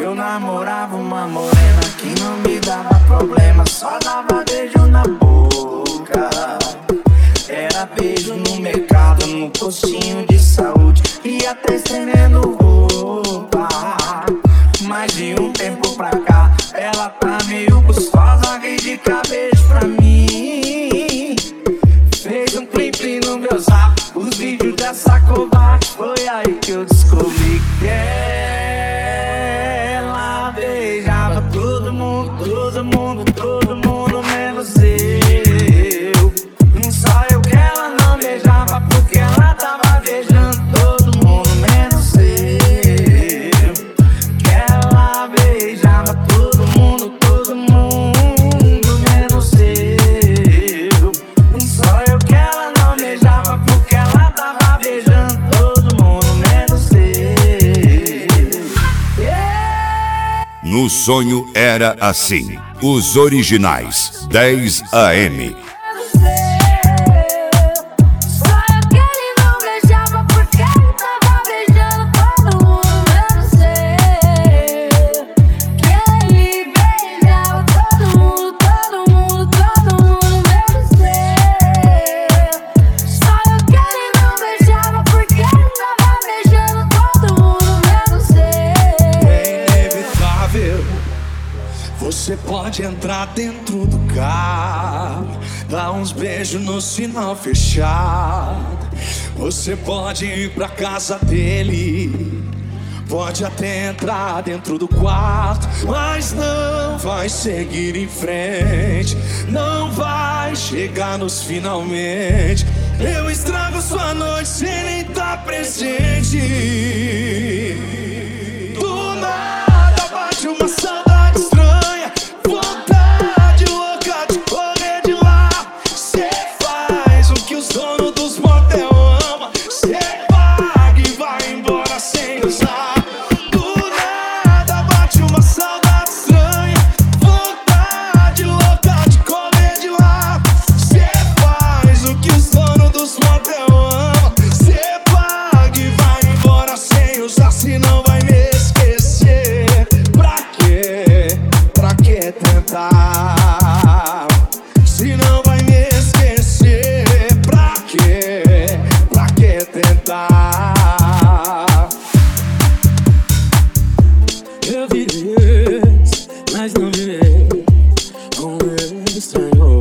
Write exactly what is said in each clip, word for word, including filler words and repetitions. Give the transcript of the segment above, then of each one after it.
Eu namorava uma morena que não me dava problema, só dava beijo na boca. Era beijo no mercado, no postinho de saúde e até estendendo roupa. Mas de um tempo pra cá ela tá meio gostosa, vem de cabeça pra mim. Fez um clipe no meu zap, os vídeos dessa covarde. Foi aí que eu descobri que ela beijava todo mundo, todo mundo, todo mundo menos eu. Só eu que ela não beijava, porque ela tava beijando todo mundo menos eu. Que ela beijava todo mundo, todo mundo menos eu. Só eu que ela não beijava, porque ela tava beijando todo mundo menos eu. Yeah. No sonho era assim. Os originais dez A M. Você pode entrar dentro do carro, dar uns beijos no sinal fechado. Você pode ir pra casa dele, pode até entrar dentro do quarto, mas não vai seguir em frente, não vai chegar nos finalmente. Eu estrago sua noite sem nem estar presente. Do nada bate uma saudade estranha, vontade louca de correr de lá. Cê faz o que os donos dos motel amam, cê paga e vai embora sem usar. Do nada bate uma saudade estranha, vontade louca de correr de lá. Cê faz o que os donos dos motel amam, cê paga e vai embora sem usar. Se não vai me esquecer, pra quê? Pra que tentar? Se não vai me esquecer, pra quê? Pra que tentar? Eu vivi, mas não vivi com ele estranho.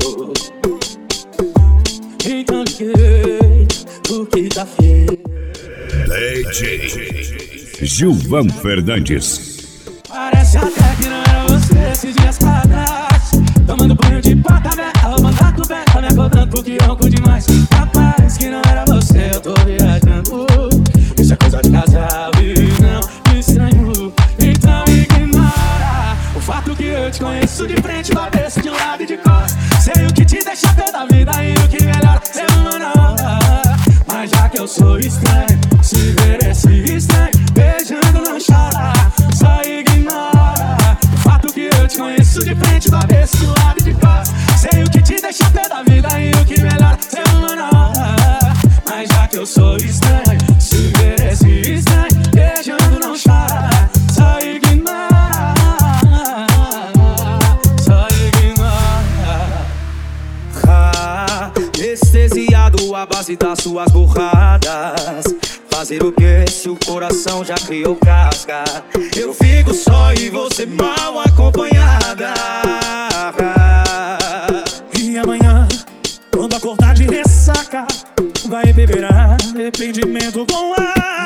Então liguei, porque tá feio. D J Gilvan Fernandes. Parece até que não era você esses dias pra trás, tomando banho de porta aberta, roubando a coberta, me acordando porque ronco demais. Rapaz, que não era você, eu tô viajando. Isso é coisa de casal e não me estranho. Então ignora o fato que eu te conheço de frente, do avesso, de lado e de costas. Sei o que te deixa pé da vida e o que melhor ser humano. Mas já que eu sou estranho, se ver esse estranho beijando não chora, só ignora o fato que eu te conheço de frente, do avesso, de lado e de costas. Sei o que te deixa pé da vida e o que melhor ser humano. Mas já que eu sou estranho, se ver esse estranho beijando não chora, só ignora, só ignora. Ah, anestesiado à base das suas borradas. Fazer o que se o coração já criou casca? Eu fico só e você mal acompanhada. E amanhã, quando acordar de ressaca, vai beber arrependimento com ar.